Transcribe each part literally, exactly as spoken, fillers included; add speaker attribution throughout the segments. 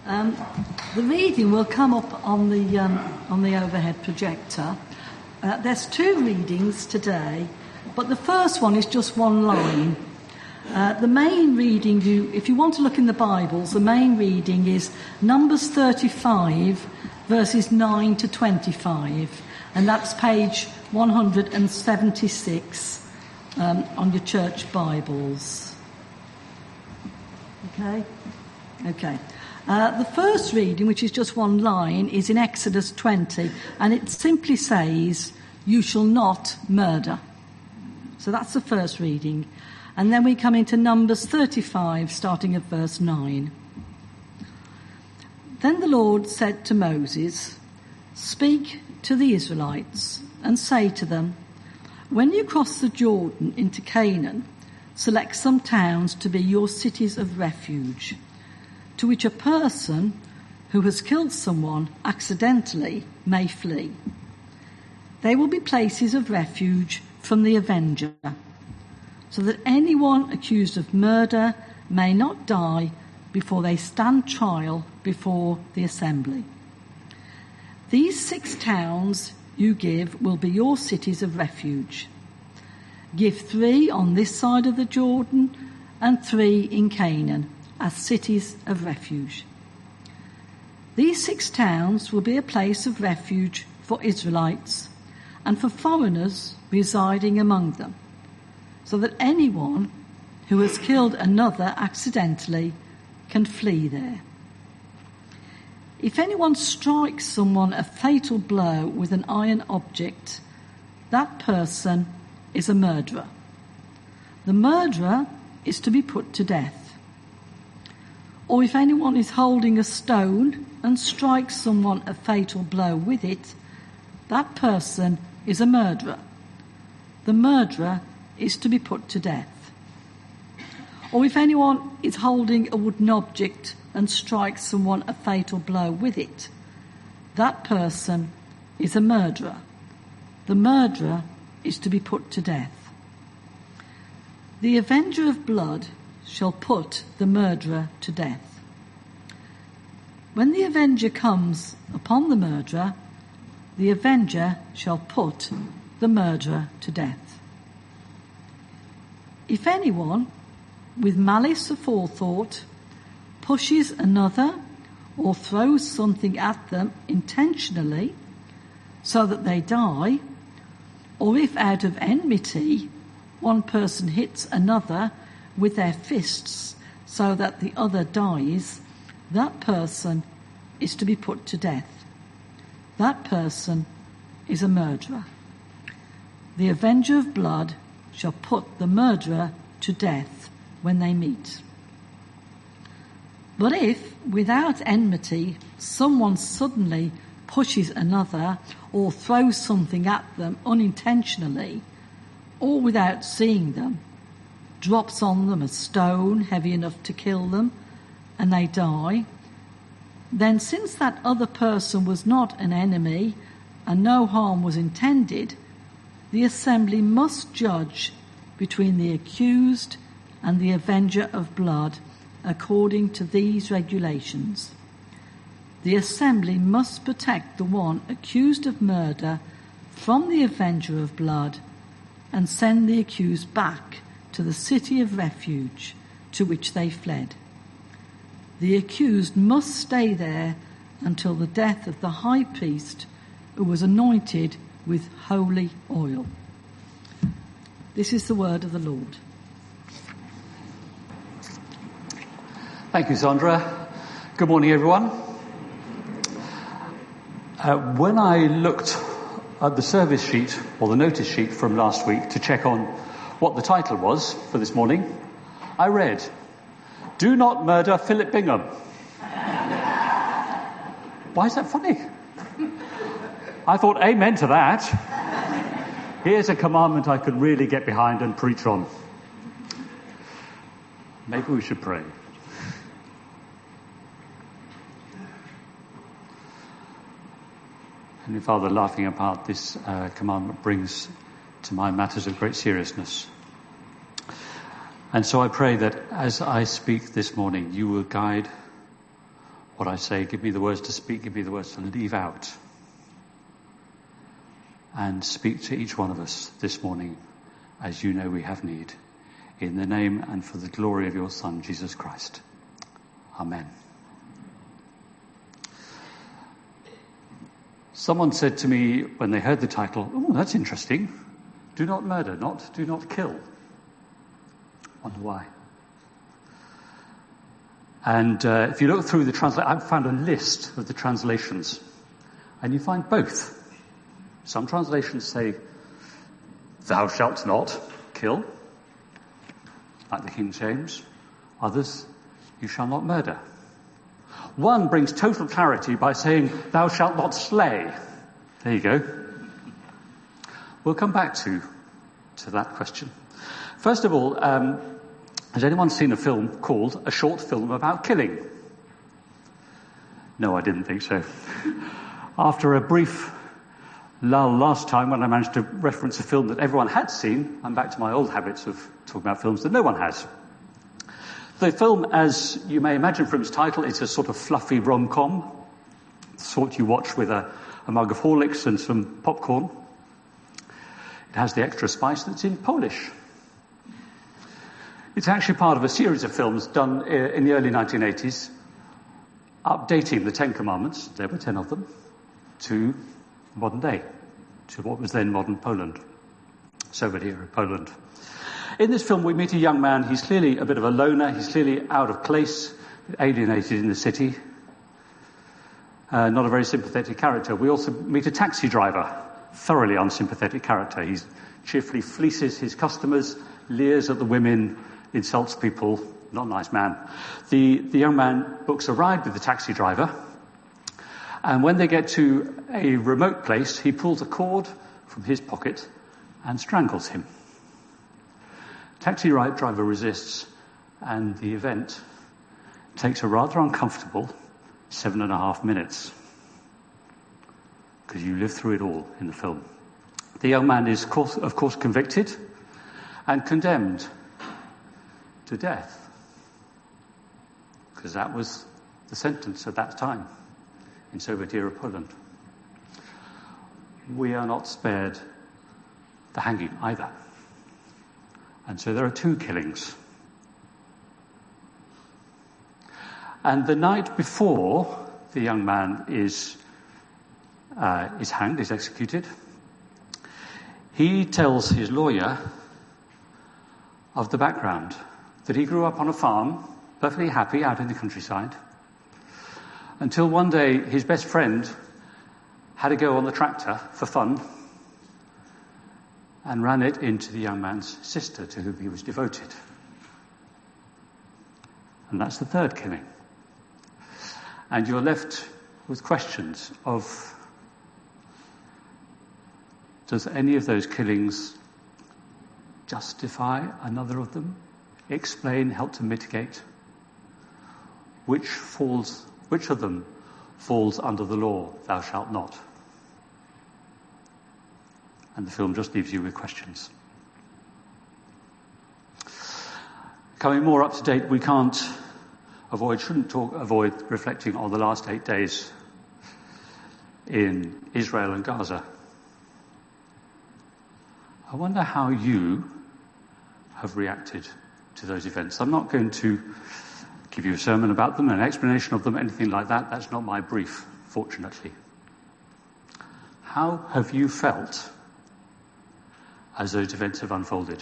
Speaker 1: Um, the reading will come up on the um, on the overhead projector. Uh, there's two readings today, but the first one is just one line. Uh, the main reading, you, if you want to look in the Bibles, the main reading is Numbers thirty-five, verses nine to twenty-five, and that's page one hundred seventy-six um, on your church Bibles. Okay? Okay. Uh, the first reading, which is just one line, is in Exodus twenty, and it simply says, "You shall not murder." So that's the first reading. And then we come into Numbers thirty-five, starting at verse nine. Then the Lord said to Moses, "Speak to the Israelites and say to them, when you cross the Jordan into Canaan, select some towns to be your cities of refuge, to which a person who has killed someone accidentally may flee. They will be places of refuge from the avenger, so that anyone accused of murder may not die before they stand trial before the assembly. These six towns you give will be your cities of refuge. Give three on this side of the Jordan and three in Canaan, as cities of refuge. These six towns will be a place of refuge for Israelites and for foreigners residing among them, so that anyone who has killed another accidentally can flee there. If anyone strikes someone a fatal blow with an iron object, that person is a murderer. The murderer is to be put to death. Or if anyone is holding a stone and strikes someone a fatal blow with it, that person is a murderer. The murderer is to be put to death. Or if anyone is holding a wooden object and strikes someone a fatal blow with it, that person is a murderer. The murderer is to be put to death. The avenger of blood shall put the murderer to death. When the avenger comes upon the murderer, the avenger shall put the murderer to death. If anyone, with malice aforethought, pushes another or throws something at them intentionally so that they die, or if out of enmity one person hits another with their fists so that the other dies, that person is to be put to death. That person is a murderer. The avenger of blood shall put the murderer to death when they meet. But if, without enmity, someone suddenly pushes another or throws something at them unintentionally, or without seeing them, drops on them a stone heavy enough to kill them, and they die, then since that other person was not an enemy and no harm was intended, the assembly must judge between the accused and the avenger of blood according to these regulations. The assembly must protect the one accused of murder from the avenger of blood and send the accused back to the city of refuge to which they fled. The accused must stay there until the death of the high priest who was anointed with holy oil. This is the word of the Lord.
Speaker 2: Thank you, Sandra. Good morning, everyone. Uh, when I looked at the service sheet or the notice sheet from last week to check on what the title was for this morning, I read, "Do not murder Philip Bingham." Why is that funny? I thought, amen to that. Here's a commandment I could really get behind and preach on. Maybe we should pray. Heavenly Father, laughing apart, this uh, commandment brings to mind matters of great seriousness. And so I pray that as I speak this morning, you will guide what I say. Give me the words to speak. Give me the words to leave out. And speak to each one of us this morning as you know we have need. In the name and for the glory of your Son, Jesus Christ. Amen. Someone said to me when they heard the title, oh, that's interesting. Do not murder, not do not kill. Wonder why. And uh, if you look through the translation, I've found a list of the translations. And you find both. Some translations say, thou shalt not kill, like the King James. Others, you shall not murder. One brings total clarity by saying, thou shalt not slay. There you go. We'll come back to, to that question. First of all, um, has anyone seen a film called A Short Film About Killing? No, I didn't think so. After a brief lull last time when I managed to reference a film that everyone had seen, I'm back to my old habits of talking about films that no one has. The film, as you may imagine from its title, it's a sort of fluffy rom-com, the sort you watch with a, a mug of Horlicks and some popcorn. It has the extra spice that's in Polish. It's actually part of a series of films done in the early nineteen eighties, updating the Ten Commandments, there were ten of them, to modern day, to what was then modern Poland, Soviet era Poland. In this film, we meet a young man. He's clearly a bit of a loner. He's clearly out of place, alienated in the city. Uh, not a very sympathetic character. We also meet a taxi driver, thoroughly unsympathetic character. He cheerfully fleeces his customers, leers at the women, insults people. Not a nice man. The, the young man books a ride with the taxi driver. And when they get to a remote place, he pulls a cord from his pocket and strangles him. Taxi driver resists, and the event takes a rather uncomfortable seven and a half minutes. Because you live through it all in the film. The young man is, of course, of course, convicted and condemned to death. Because that was the sentence at that time in Soviet era Poland. We are not spared the hanging either. And so there are two killings. And the night before the young man is uh, is hanged, is executed, he tells his lawyer of the background, that he grew up on a farm, perfectly happy out in the countryside, until one day his best friend had to go on the tractor for fun and ran it into the young man's sister, to whom he was devoted. And that's the third killing. And you're left with questions of, does any of those killings justify another of them? Explain, help to mitigate? Which falls, which of them falls under the law, thou shalt not? And the film just leaves you with questions. Coming more up to date, we can't avoid, shouldn't talk, avoid reflecting on the last eight days in Israel and Gaza. I wonder how you have reacted to those events. I'm not going to give you a sermon about them, an explanation of them, anything like that. That's not my brief, fortunately. How have you felt as those events have unfolded?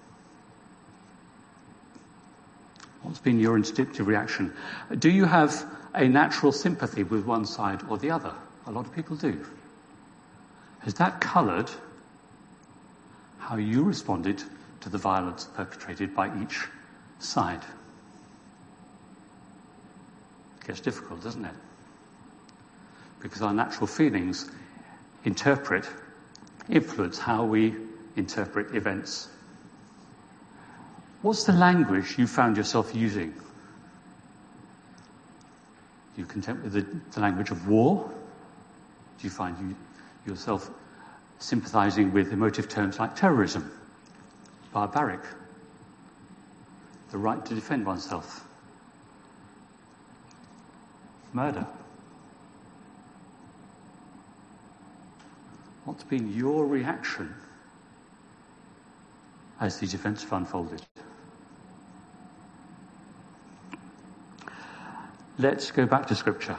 Speaker 2: What's been your instinctive reaction? Do you have a natural sympathy with one side or the other? A lot of people do. Has that coloured how you responded to the violence perpetrated by each side? It gets difficult, doesn't it? Because our natural feelings interpret, influence how we interpret events. What's the language you found yourself using? Are you content with the, the language of war? Do you find you, yourself sympathizing with emotive terms like terrorism, barbaric, the right to defend oneself? murder? What's been your reaction as these events have unfolded? Let's go back to Scripture.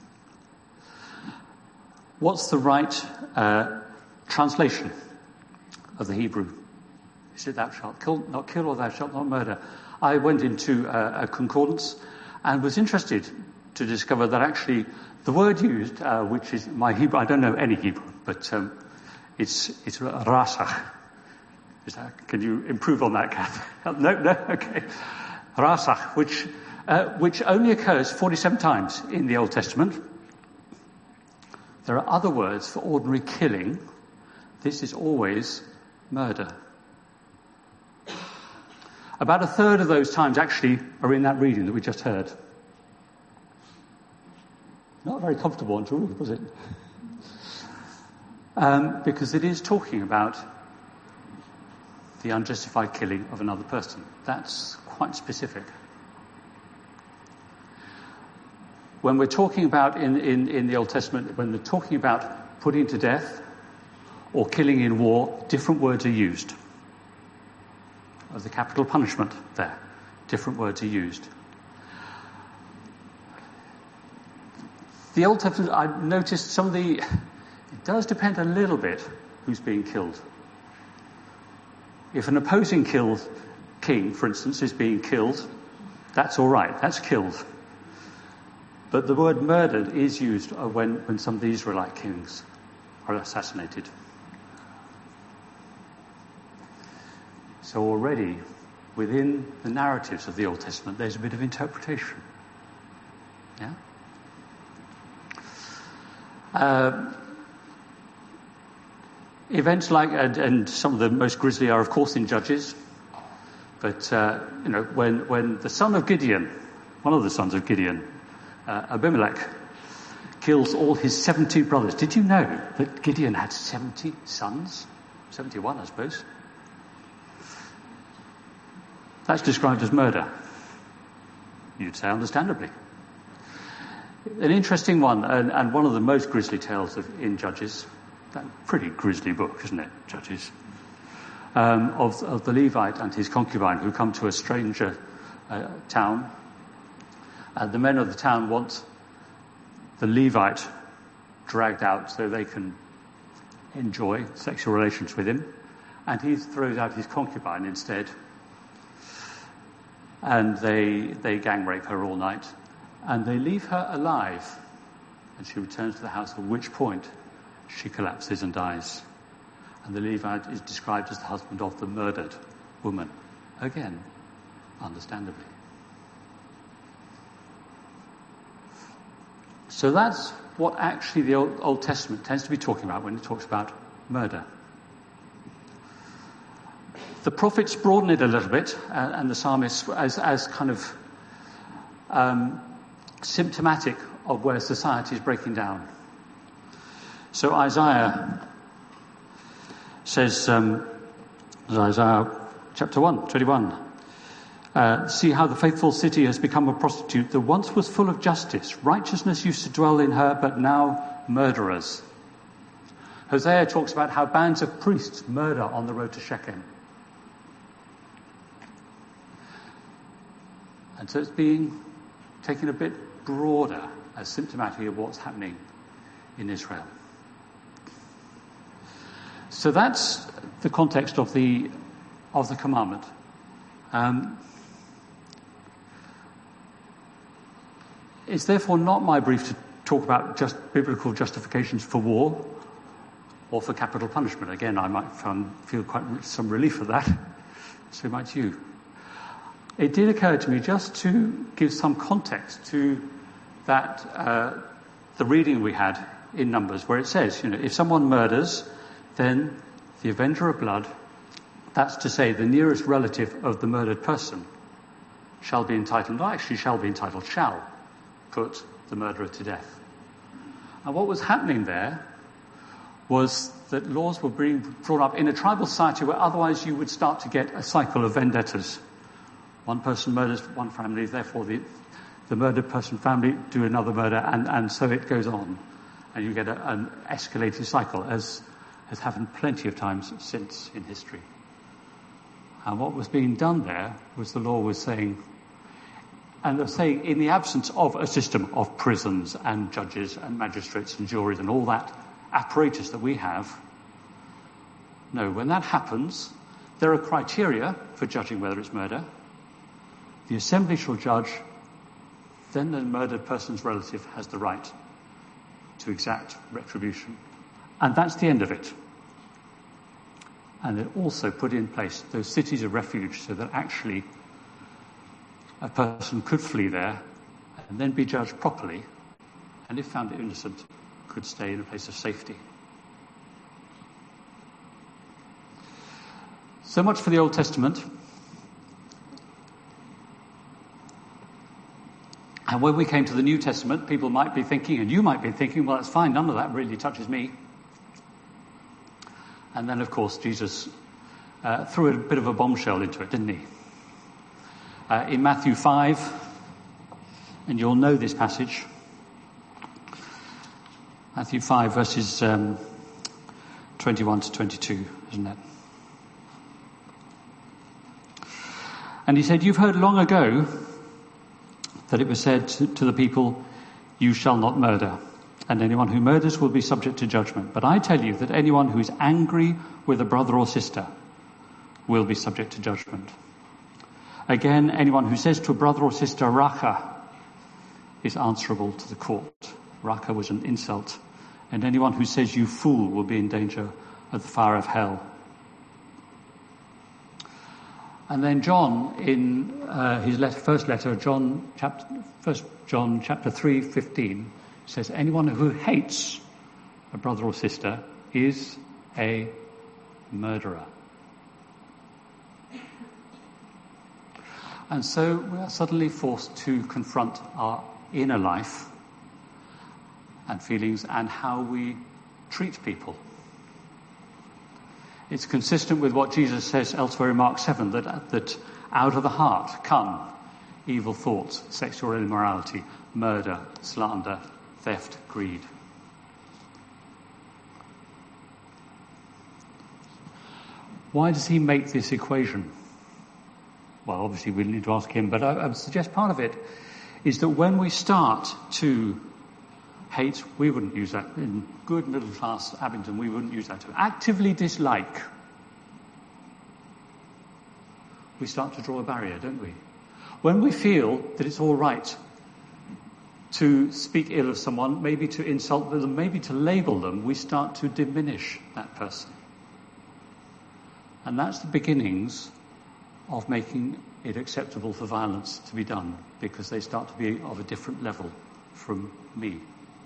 Speaker 2: What's the right uh, translation of the Hebrew? Is it thou shalt kill, not kill, or thou shalt not murder? I went into uh, a concordance and was interested to discover that actually the word used, uh, which is my Hebrew, I don't know any Hebrew, but um, it's it's rasach. Is that, can you improve on that, Kath? no, no, okay. Rasach, which uh, which only occurs forty-seven times in the Old Testament. There are other words for ordinary killing. This is always murder. About a third of those times actually are in that reading that we just heard. Not very comfortable to read, was it? Um, because it is talking about the unjustified killing of another person. That's quite specific. When we're talking about in, in, in the Old Testament, when we're talking about putting to death or killing in war, different words are used. Of the capital punishment there, different words are used. The Old Testament, I noticed some of the, it does depend a little bit who's being killed. If an opposing killed king, for instance, is being killed, that's all right, that's killed. But the word murdered is used when, when some of the Israelite kings are assassinated. So already, within the narratives of the Old Testament, there's a bit of interpretation. Yeah? Uh, events like, and, and some of the most grisly are, of course, in Judges. But, uh, you know, when, when the son of Gideon, one of the sons of Gideon, uh, Abimelech, kills all his seventy brothers. Did you know that Gideon had seventy sons? seventy-one, I suppose. That's described as murder. You'd say understandably. An interesting one, and, and one of the most grisly tales of, in Judges, that pretty grisly book, isn't it, Judges, um, of, of the Levite and his concubine who come to a stranger uh, town. And the men of the town want the Levite dragged out so they can enjoy sexual relations with him. And he throws out his concubine instead. And they they gang rape her all night, and they leave her alive, and she returns to the house, at which point she collapses and dies. And the Levite is described as the husband of the murdered woman. Again, understandably. So that's what actually the Old, Old Testament tends to be talking about when it talks about murder. The prophets broaden it a little bit, uh, and the psalmists as, as kind of um, symptomatic of where society is breaking down. So Isaiah says, um, Isaiah chapter one, twenty-one, uh, see how the faithful city has become a prostitute that once was full of justice. Righteousness used to dwell in her, but now murderers. Hosea talks about how bands of priests murder on the road to Shechem. And so it's being taken a bit broader as symptomatic of what's happening in Israel. So that's the context of the of the commandment. Um, it's therefore not my brief to talk about just biblical justifications for war or for capital punishment. Again, I might find, feel quite some relief at that. So might you. It did occur to me just to give some context to that, uh, the reading we had in Numbers, where it says, you know, if someone murders, then the avenger of blood, that's to say the nearest relative of the murdered person, shall be entitled, not actually shall be entitled, shall put the murderer to death. And what was happening there was that laws were being brought up in a tribal society where otherwise you would start to get a cycle of vendettas. One person murders one family, therefore the, the murdered person family do another murder, and, and so it goes on. And you get a, an escalating cycle, as has happened plenty of times since in history. And what was being done there was the law was saying, and they're saying in the absence of a system of prisons and judges and magistrates and juries and all that apparatus that we have, no, when that happens, there are criteria for judging whether it's murder. The assembly shall judge, then the murdered person's relative has the right to exact retribution. And that's the end of it. And it also put in place those cities of refuge so that actually a person could flee there and then be judged properly, and if found innocent, could stay in a place of safety. So much for the Old Testament. And when we came to the New Testament, people might be thinking, and you might be thinking, well, that's fine, none of that really touches me. And then, of course, Jesus uh, threw a bit of a bombshell into it, didn't he? Uh, in Matthew five, and you'll know this passage, Matthew five, verses um, twenty-one to twenty-two, isn't it? And he said, you've heard long ago that it was said to, to the people, you shall not murder, and anyone who murders will be subject to judgment. But I tell you that anyone who is angry with a brother or sister will be subject to judgment. Again, anyone who says to a brother or sister, Raca, is answerable to the court. Raca was an insult. And anyone who says you fool will be in danger of the fire of hell. And then John, in uh, his letter, first letter, John chapter, First John chapter three, fifteen, says, anyone who hates a brother or sister is a murderer. And so we are suddenly forced to confront our inner life and feelings and how we treat people. It's consistent with what Jesus says elsewhere in Mark seven, that, that out of the heart come evil thoughts, sexual immorality, murder, slander, theft, greed. Why does he make this equation? Well, obviously we need to ask him, but I, I would suggest part of it is that when we start to hate, we wouldn't use that in good middle class Abingdon, we wouldn't use that to actively dislike. We start to draw a barrier, don't we? When we feel that it's all right to speak ill of someone, maybe to insult them, maybe to label them, we start to diminish that person. And that's the beginnings of making it acceptable for violence to be done, because they start to be of a different level from me.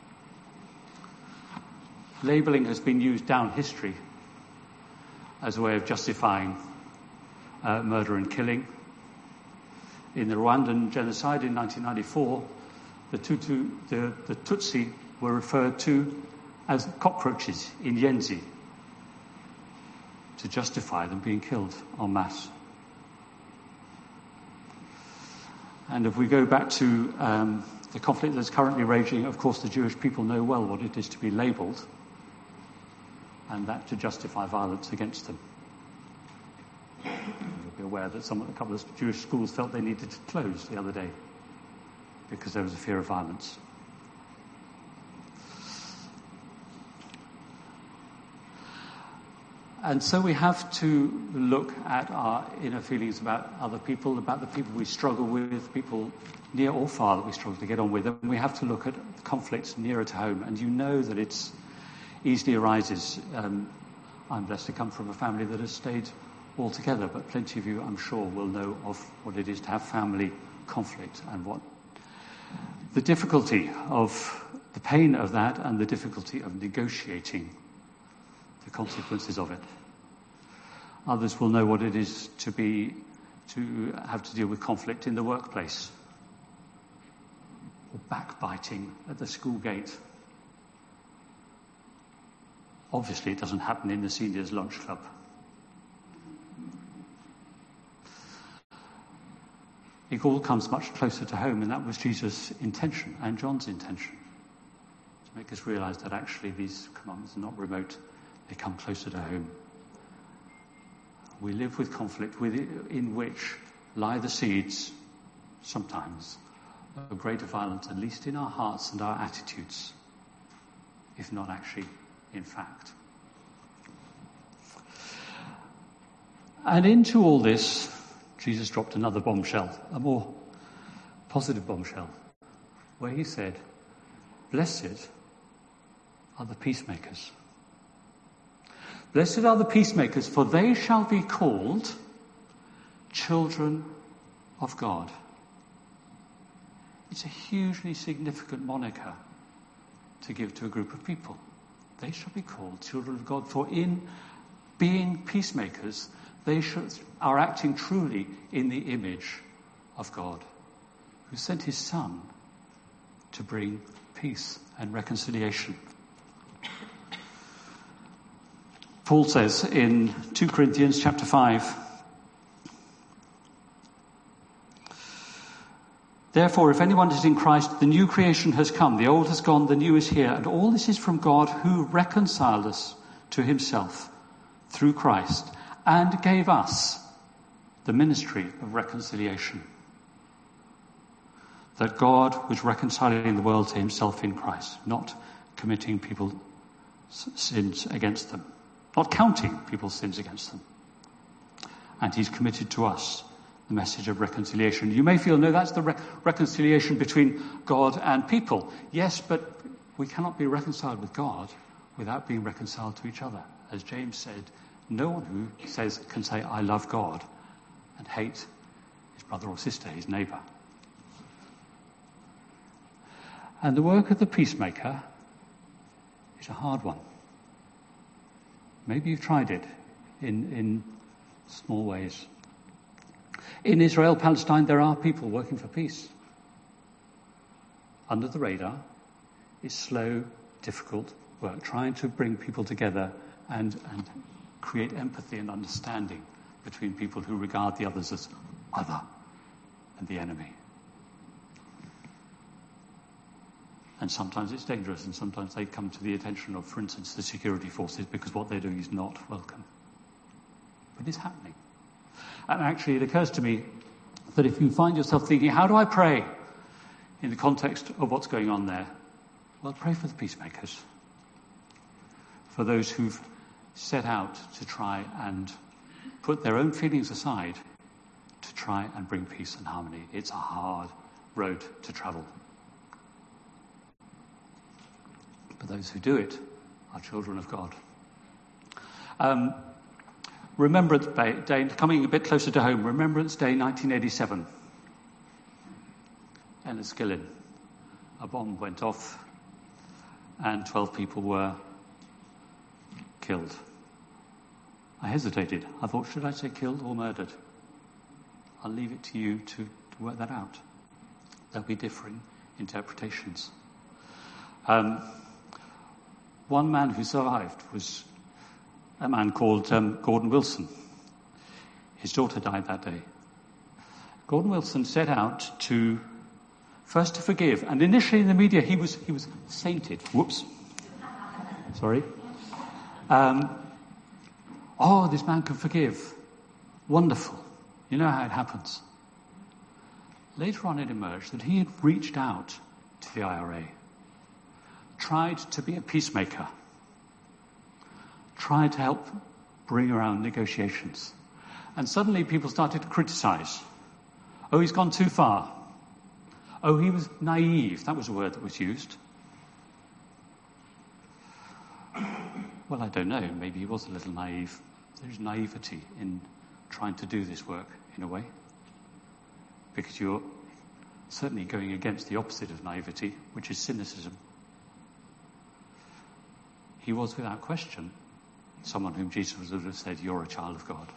Speaker 2: Labelling has been used down history as a way of justifying uh, murder and killing. In the Rwandan genocide in nineteen ninety-four, the, Tutu, the, the Tutsi were referred to as cockroaches in Yenzi to justify them being killed en masse. And if we go back to um, the conflict that's currently raging, of course the Jewish people know well what it is to be labelled, and that to justify violence against them. You'll be aware that some, a couple of Jewish schools felt they needed to close the other day because there was a fear of violence. And so we have to look at our inner feelings about other people, about the people we struggle with, people near or far that we struggle to get on with. And we have to look at conflicts nearer to home. And you know that it's easily arises. Um, I'm blessed to come from a family that has stayed all together, but plenty of you, I'm sure, will know of what it is to have family conflict and what the difficulty of the pain of that and the difficulty of negotiating the consequences of it. Others will know what it is to be, to have to deal with conflict in the workplace, or backbiting at the school gate. Obviously, it doesn't happen in the seniors' lunch club. it all comes much closer to home, and that was Jesus' intention and John's intention, to make us realize that actually these commandments are not remote, they come closer to home. We live with conflict with, in which lie the seeds, sometimes, of greater violence, at least in our hearts and our attitudes, if not actually in fact. And into all this, Jesus dropped another bombshell, a more positive bombshell, where he said, "Blessed are the peacemakers. Blessed are the peacemakers, for they shall be called children of God." It's a hugely significant moniker to give to a group of people. They shall be called children of God, for in being peacemakers, they should, are acting truly in the image of God, who sent his Son to bring peace and reconciliation. Paul says in two Corinthians chapter five, "Therefore, if anyone is in Christ, the new creation has come, the old has gone, the new is here, and all this is from God, who reconciled us to himself through Christ and gave us the ministry of reconciliation. That God was reconciling the world to himself in Christ, not committing people's sins against them, not counting people's sins against them. And he's committed to us the message of reconciliation." You may feel, no, that's the re- reconciliation between God and people. Yes, but we cannot be reconciled with God without being reconciled to each other. As James said, no one who says can say, "I love God," and hate his brother or sister, his neighbour. And the work of the peacemaker is a hard one. Maybe you've tried it in, in small ways. In Israel, Palestine, there are people working for peace. Under the radar, it's slow, difficult work, trying to bring people together and, and create empathy and understanding between people who regard the others as other and the enemy. And sometimes it's dangerous, and sometimes they come to the attention of, for instance, the security forces, because what they're doing is not welcome. But it's happening. And actually, it occurs to me that if you find yourself thinking, how do I pray in the context of what's going on there? Well, pray for the peacemakers, for those who've set out to try and put their own feelings aside to try and bring peace and harmony. It's a hard road to travel. But those who do it are children of God. Um, Remembrance Day, coming a bit closer to home, Remembrance Day nineteen eighty-seven. Enniskillen. A bomb went off and twelve people were killed. I hesitated. I thought, should I say killed or murdered? I'll leave it to you to, to work that out. There'll be differing interpretations. Um, one man who survived was a man called um, Gordon Wilson. His daughter died that day. Gordon Wilson set out to first to forgive, and initially in the media he was he was sainted. Whoops, sorry. Um, oh, this man can forgive. Wonderful. You know how it happens. Later on, it emerged that he had reached out to the I R A, tried to be a peacemaker, tried to help bring around negotiations. And suddenly people started to criticize. Oh, he's gone too far. Oh, he was naive. That was a word that was used. Well, I don't know. Maybe he was a little naive. There's naivety in trying to do this work, in a way. Because you're certainly going against the opposite of naivety, which is cynicism. He was, without question, someone whom Jesus would have said, "You're a child of God."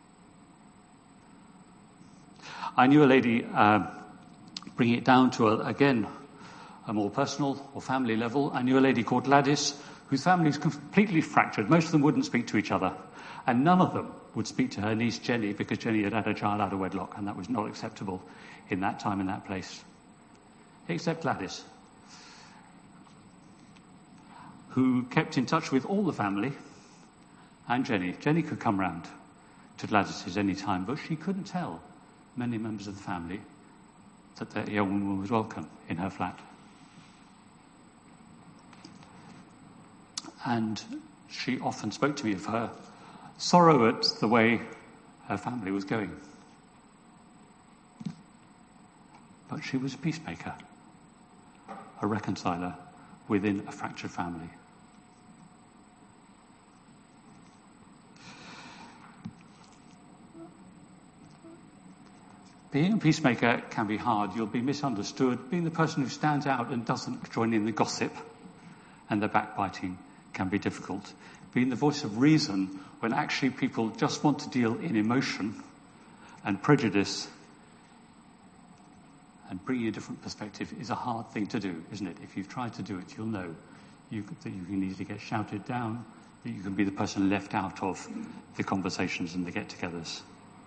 Speaker 2: I knew a lady, uh, bringing it down to, a, again, a more personal or family level, I knew a lady called Gladys whose family was completely fractured. Most of them wouldn't speak to each other, and none of them would speak to her niece Jenny, because Jenny had had a child out of wedlock, and that was not acceptable in that time, in that place. Except Gladys, who kept in touch with all the family, and Jenny. Jenny could come round to Gladys's any time, but she couldn't tell many members of the family that the young woman was welcome in her flat. And she often spoke to me of her sorrow at the way her family was going. But she was a peacemaker, a reconciler within a fractured family. Being a peacemaker can be hard. You'll be misunderstood. Being the person who stands out and doesn't join in the gossip and the backbiting can be difficult. Being the voice of reason when actually people just want to deal in emotion and prejudice and bringing a different perspective is a hard thing to do, isn't it? If you've tried to do it, you'll know you, that you can easily get shouted down, that you can be the person left out of the conversations and the get-togethers.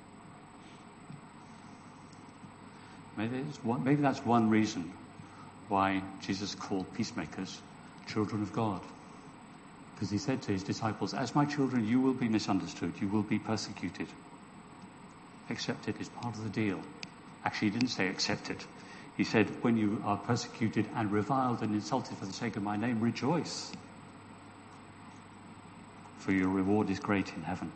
Speaker 2: Maybe, it's one, maybe that's one reason why Jesus called peacemakers children of God. Because he said to his disciples, as my children, you will be misunderstood, you will be persecuted. Accept it is part of the deal. Actually, he didn't say accept it. He said, when you are persecuted and reviled and insulted for the sake of my name, rejoice. For your reward is great in heaven.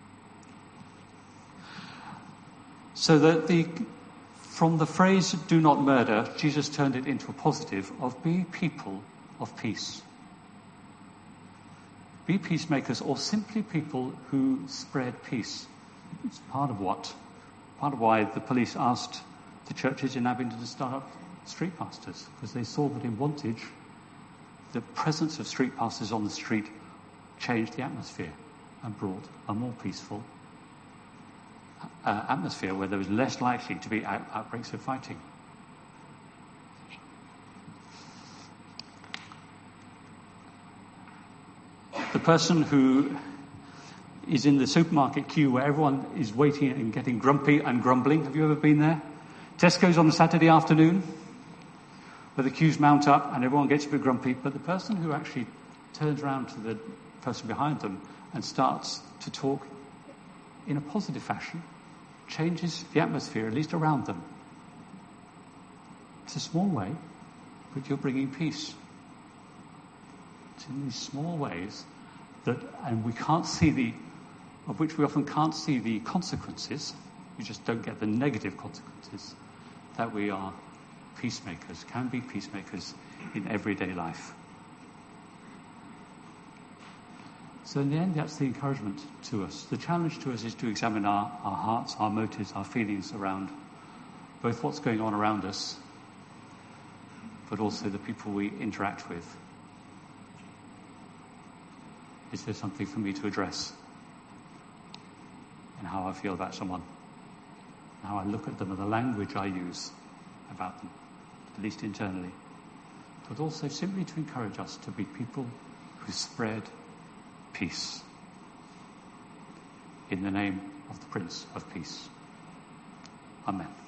Speaker 2: So that the, from the phrase, do not murder, Jesus turned it into a positive of be people of peace. Be peacemakers, or simply people who spread peace. It's part of what, part of why the police asked the churches in Abingdon to start up street pastors, because they saw that in Wantage, the presence of street pastors on the street changed the atmosphere and brought a more peaceful uh, atmosphere where there was less likely to be out- outbreaks of fighting. The person who is in the supermarket queue where everyone is waiting and getting grumpy and grumbling. Have you ever been there? Tesco's on a Saturday afternoon where the queues mount up and everyone gets a bit grumpy, but the person who actually turns around to the person behind them and starts to talk in a positive fashion changes the atmosphere, at least around them. It's a small way, but you're bringing peace. It's in these small ways that, and we can't see the, of which we often can't see the consequences, we just don't get the negative consequences, that we are peacemakers, can be peacemakers in everyday life. So in the end, that's the encouragement to us. The challenge to us is to examine our, our hearts, our motives, our feelings around both what's going on around us, but also the people we interact with. Is there something for me to address in how I feel about someone, how I look at them, and the language I use about them, at least internally, but also simply to encourage us to be people who spread peace in the name of the Prince of Peace. Amen.